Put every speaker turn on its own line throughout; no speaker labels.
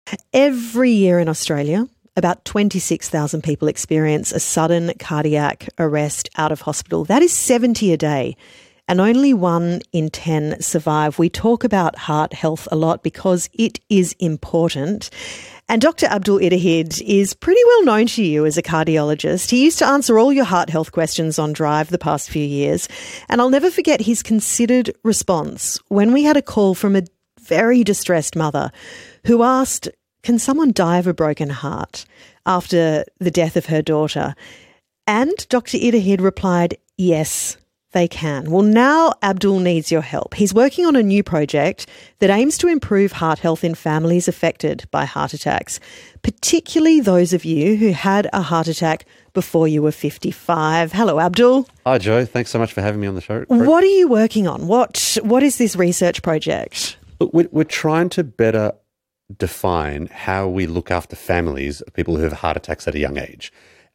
Every year in Australia, about 26,000 people experience a sudden cardiac arrest out of hospital. That is 70 a day, and only 1 in 10 survive. We talk about heart health a lot because it is important. And Dr. Abdul Ittihad is pretty well known to you as a cardiologist. He used to answer all your heart health questions on Drive the past few years. And I'll never forget his considered response when we had a call from a very distressed mother who asked, can someone die of a broken heart after the death of her daughter? And Dr. Ittihad replied, yes, they can. Well, now Abdul needs your help. He's working on a new project that aims to improve heart health in families affected by heart attacks, particularly those of you who had a heart attack before you were 55. Hello, Abdul.
Hi, Jo. Thanks so much for having me on the show.
What are you working on? What is this research project?
Look, we're trying to better define how we look after families of people who have heart attacks at a young age.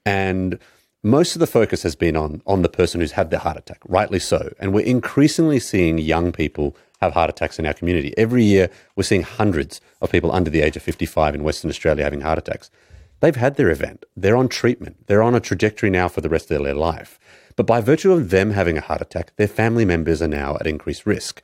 And most of the focus has been on the person who's had the heart attack, rightly so. And we're increasingly seeing young people have heart attacks in our community. Every year, we're seeing hundreds of people under the age of 55 in Western Australia having heart attacks. They've had their event. They're on treatment. They're on a trajectory now for the rest of their life. But by virtue of them having a heart attack, their family members are now at increased risk.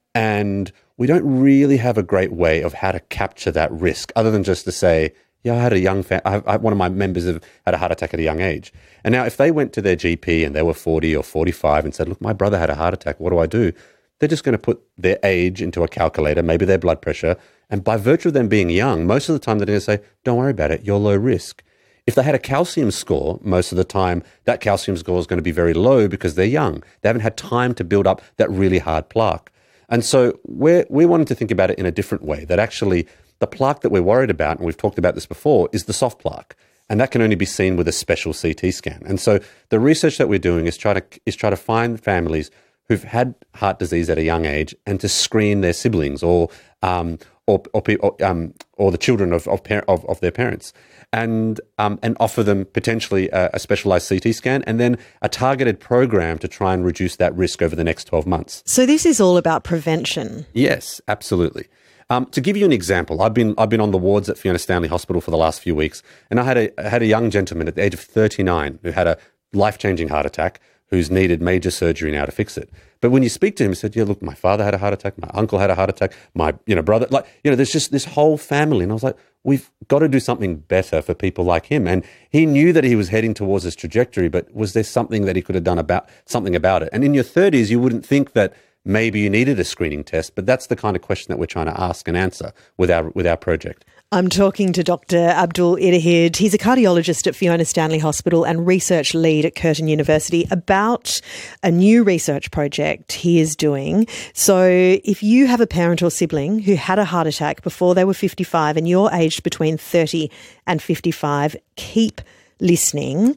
And we don't really have a great way of how to capture that risk other than just to say, yeah, I had a young one of my members had a heart attack at a young age. And now if they went to their GP and they were 40 or 45 and said, look, my brother had a heart attack, what do I do? They're just going to put their age into a calculator, maybe their blood pressure. And by virtue of them being young, most of the time they're going to say, don't worry about it, you're low risk. If they had a calcium score, most of the time that calcium score is going to be very low because they're young. They haven't had time to build up that really hard plaque. And so we wanted to think about it in a different way, that actually the plaque that we're worried about, and we've talked about this before, is the soft plaque. And that can only be seen with a special CT scan. And so the research that we're doing is try to find families who've had heart disease at a young age and to screen their siblings or the children of their parents and offer them potentially a specialised CT scan and then a targeted program to try and reduce that risk over the next 12 months.
So this is all about prevention.
Yes, absolutely. To give you an example, I've been on the wards at Fiona Stanley Hospital for the last few weeks, and I had a young gentleman at the age of 39 who had a life-changing heart attack, who's needed major surgery now to fix it. But when you speak to him, he said, yeah, look, my father had a heart attack, my uncle had a heart attack, my brother, there's just this whole family. And I was like, we've got to do something better for people like him. And he knew that he was heading towards this trajectory, but was there something that he could have done about it? And in your 30s, you wouldn't think that maybe you needed a screening test, but that's the kind of question that we're trying to ask and answer with our project.
I'm talking to Dr. Abdul Ittihad. He's a cardiologist at Fiona Stanley Hospital and research lead at Curtin University about a new research project he is doing. So if you have a parent or sibling who had a heart attack before they were 55 and you're aged between 30 and 55, keep listening.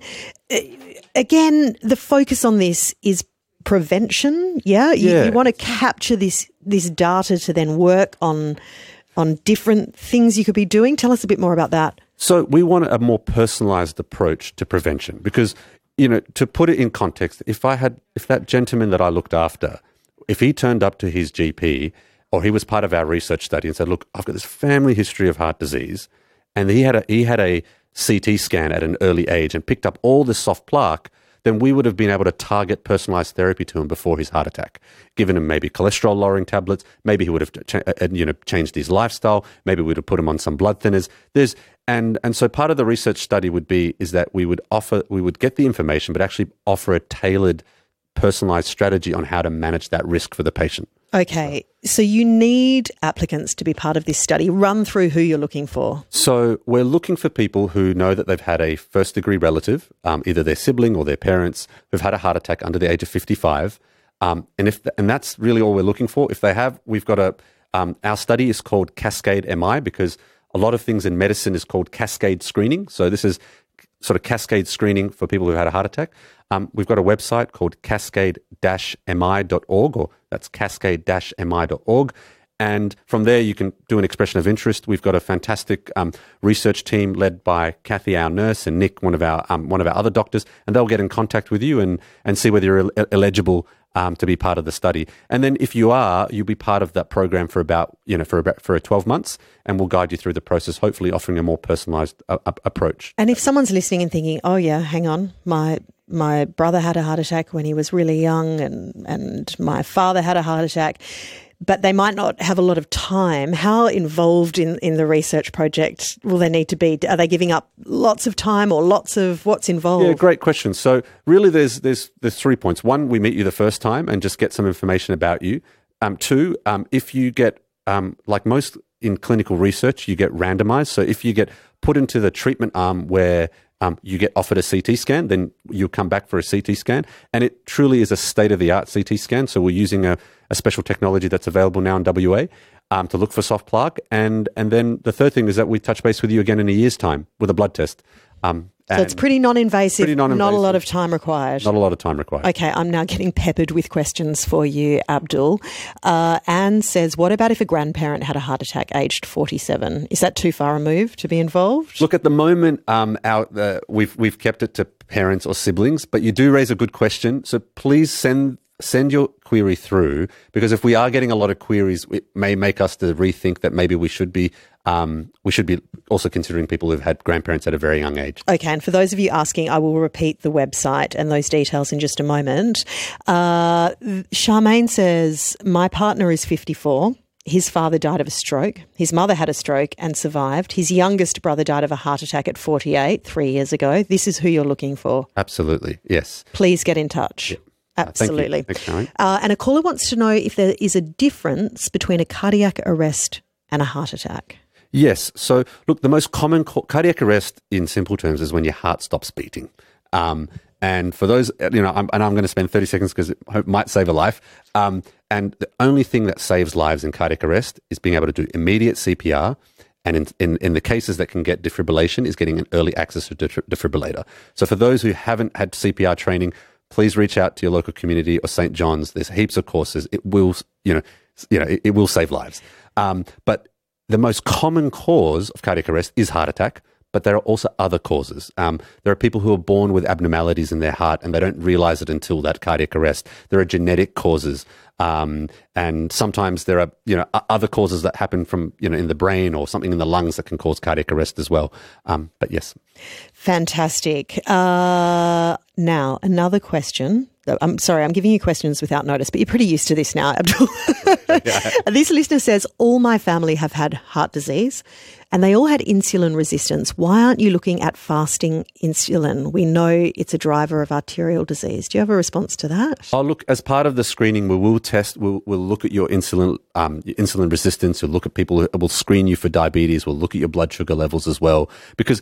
Again, the focus on this is prevention. Yeah? You want to capture this data to then work on different things you could be doing. Tell us a bit more about that.
So we want a more personalised approach to prevention because, to put it in context, if that gentleman that I looked after, if he turned up to his GP or he was part of our research study and said, look, I've got this family history of heart disease, and he had a CT scan at an early age and picked up all this soft plaque, then we would have been able to target personalised therapy to him before his heart attack, given him maybe cholesterol-lowering tablets, maybe he would have changed his lifestyle, maybe we would have put him on some blood thinners. And so part of the research study is that we would get the information, but actually offer a tailored, personalised strategy on how to manage that risk for the patient.
Okay, so you need applicants to be part of this study. Run through who you're looking for. So
we're looking for people who know that they've had a first-degree relative, either their sibling or their parents, who've had a heart attack under the age of 55. And that's really all we're looking for. If they have, we've got our study is called Cascade MI because a lot of things in medicine is called cascade screening. So this is sort of cascade screening for people who had a heart attack. We've got a website called cascade-mi.org, or that's cascade-mi.org. And from there, you can do an expression of interest. We've got a fantastic research team led by Kathy, our nurse, and Nick, one of our other doctors, and they'll get in contact with you and see whether you're eligible to be part of the study. And then if you are, you'll be part of that program for about 12 months, and we'll guide you through the process, hopefully offering a more personalised approach.
And if someone's listening and thinking, oh yeah, hang on, my brother had a heart attack when he was really young, and my father had a heart attack, but they might not have a lot of time. How involved in the research project will they need to be? Are they giving up lots of time or lots of what's involved?
Yeah, great question. So really there's 3 points. One, we meet you the first time and just get some information about you. Two, if you get, like most in clinical research, you get randomized. So if you get put into the treatment arm where you get offered a CT scan, then you'll come back for a CT scan. And it truly is a state-of-the-art CT scan. So we're using a special technology that's available now in WA to look for soft plaque. And then the third thing is that we touch base with you again in a year's time with a blood test.
So it's pretty non-invasive, not a lot of time required.
Not a lot of time required.
Okay, I'm now getting peppered with questions for you, Abdul. Anne says, what about if a grandparent had a heart attack aged 47? Is that too far removed to be involved?
Look, at the moment, we've kept it to parents or siblings, but you do raise a good question. So please send your query through, because if we are getting a lot of queries, it may make us to rethink that maybe we should be also considering people who've had grandparents at a very young age.
Okay, and for those of you asking, I will repeat the website and those details in just a moment. Charmaine says, my partner is 54. His father died of a stroke. His mother had a stroke and survived. His youngest brother died of a heart attack at 48, 3 years ago. This is who you're looking for.
Absolutely, yes.
Please get in touch.
Yeah.
Absolutely.
Thanks, Karen.
And a caller wants to know if there is a difference between a cardiac arrest and a heart attack.
Yes. So, look, the most common cardiac arrest in simple terms is when your heart stops beating. And for those, I'm going to spend 30 seconds because it might save a life. And the only thing that saves lives in cardiac arrest is being able to do immediate CPR. And in the cases that can get defibrillation is getting an early access to defibrillator. So for those who haven't had CPR training, please reach out to your local community or St. John's. There's heaps of courses. It will, it will save lives. But the most common cause of cardiac arrest is heart attack, but there are also other causes. There are people who are born with abnormalities in their heart and they don't realize it until that cardiac arrest. There are genetic causes. And sometimes there are, other causes that happen from, in the brain or something in the lungs that can cause cardiac arrest as well. But yes. Fantastic.
Now, another question. I'm sorry, I'm giving you questions without notice, but you're pretty used to this now, Abdul.
Yeah.
This listener says, all my family have had heart disease and they all had insulin resistance. Why aren't you looking at fasting insulin? We know it's a driver of arterial disease. Do you have a response to that?
Oh, look, as part of the screening, we'll look at your insulin resistance. We'll look at people, we'll screen you for diabetes. We'll look at your blood sugar levels as well, because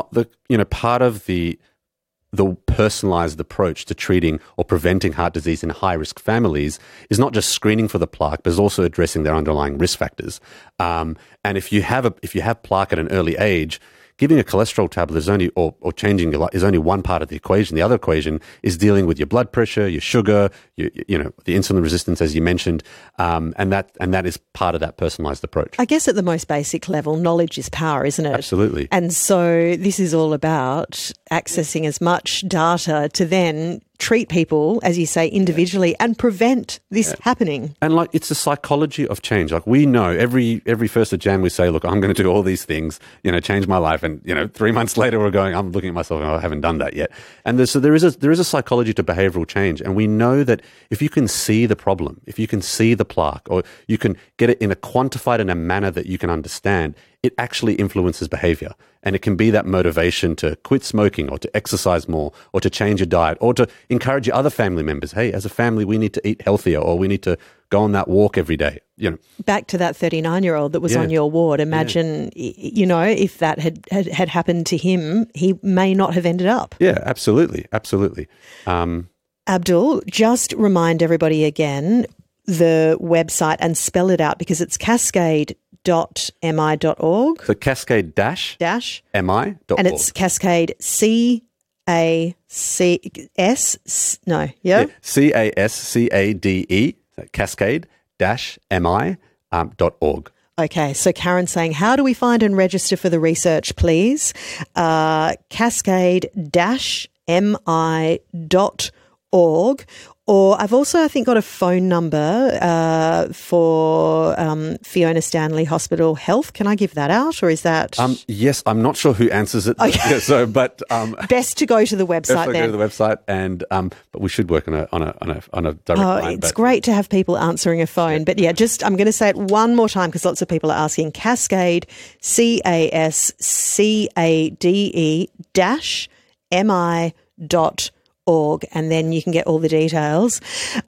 part of the personalized approach to treating or preventing heart disease in high-risk families is not just screening for the plaque, but is also addressing their underlying risk factors. And if you have plaque at an early age, giving a cholesterol tablet is only, or changing your life is only one part of the equation. The other equation is dealing with your blood pressure, your sugar, the insulin resistance, as you mentioned, and that is part of that personalized approach.
I guess at the most basic level, knowledge is power, isn't it?
Absolutely.
And so this is all about accessing as much data to then treat people, as you say, individually and prevent this happening.
And it's the psychology of change. We know every 1st of Jan we say, look, I'm going to do all these things, change my life. And, 3 months later I'm looking at myself and I haven't done that yet. And so there is a psychology to behavioral change. And we know that if you can see the problem, if you can see the plaque, or you can get it quantified in a manner that you can understand, it actually influences behavior. And it can be that motivation to quit smoking or to exercise more or to change your diet or to encourage your other family members. Hey, as a family, we need to eat healthier or we need to go on that walk every day.
Back to that 39-year-old that was on your ward. Imagine, if that had happened to him, he may not have ended up.
Yeah, absolutely. Absolutely.
Abdul, just remind everybody again the website and spell it out because it's cascade.mi.org.
So cascade-mi.org.
And it's Cascade C-A-C-S, no, yeah?
C-A-S-C-A-D-E, Cascade-mi.org. .org.
Okay, so Karen's saying, how do we find and register for the research, please? Cascade-mi.org. Or I've also, I think, got a phone number for Fiona Stanley Hospital Health. Can I give that out, or is that?
Yes, I'm not sure who answers it.
Okay.
Yeah, so, but
best to go to the website.
Go to the website, and but we should work on a direct line.
It's great to have people answering a phone, but yeah, just I'm going to say it one more time because lots of people are asking. Cascade, CASCADE-MI.org, and then you can get all the details.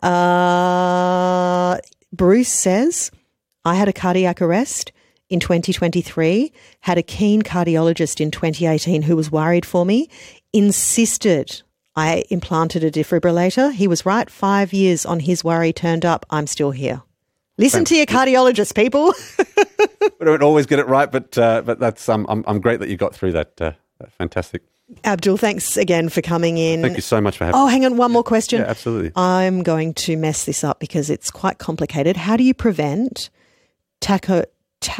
Bruce says, I had a cardiac arrest in 2023, had a keen cardiologist in 2018 who was worried for me, insisted I implanted a defibrillator. He was right. 5 years on his worry turned up. I'm still here. Listen to your cardiologist, people.
We don't always get it right, but that's I'm great that you got through that. Fantastic.
Abdul, thanks again for coming in.
Thank you so much for having me.
Oh, hang on, one more question.
Yeah, absolutely.
I'm going to mess this up because it's quite complicated. How do you prevent Takotsubo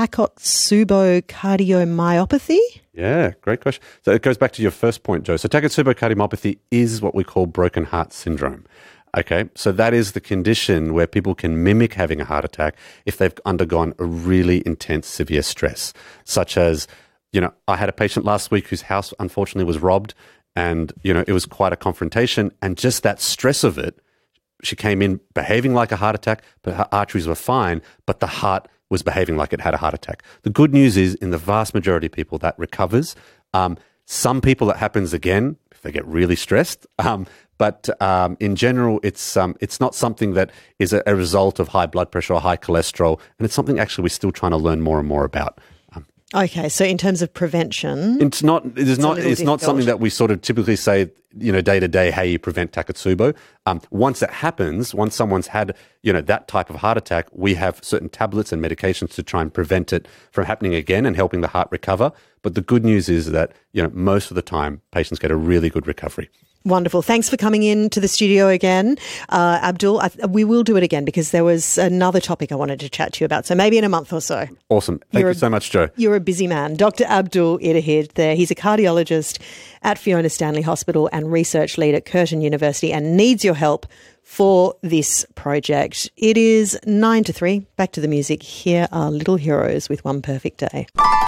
cardiomyopathy?
Yeah, great question. So it goes back to your first point, Joe. So Takotsubo cardiomyopathy is what we call broken heart syndrome. Okay, so that is the condition where people can mimic having a heart attack if they've undergone a really intense, severe stress, such as, I had a patient last week whose house unfortunately was robbed, and, it was quite a confrontation, and just that stress of it, she came in behaving like a heart attack, but her arteries were fine, but the heart was behaving like it had a heart attack. The good news is, in the vast majority of people, that recovers. Some people, it happens again if they get really stressed. But in general, it's not something that is a result of high blood pressure or high cholesterol, and it's something actually we're still trying to learn more and more about.
Okay, so in terms of prevention,
it's not something that we sort of typically say, day to day, how you prevent Takotsubo. Once it happens, once someone's had, that type of heart attack, we have certain tablets and medications to try and prevent it from happening again and helping the heart recover. But the good news is that, most of the time patients get a really good recovery.
Wonderful. Thanks for coming in to the studio again. Abdul, we will do it again because there was another topic I wanted to chat to you about. So maybe in a month or so.
Awesome. Thank you so much, Joe.
You're a busy man. Dr. Abdul Ittihad there. He's a cardiologist at Fiona Stanley Hospital and research lead at Curtin University and needs your help for this project. It is 2:55. Back to the music. Here are Little Heroes with One Perfect Day.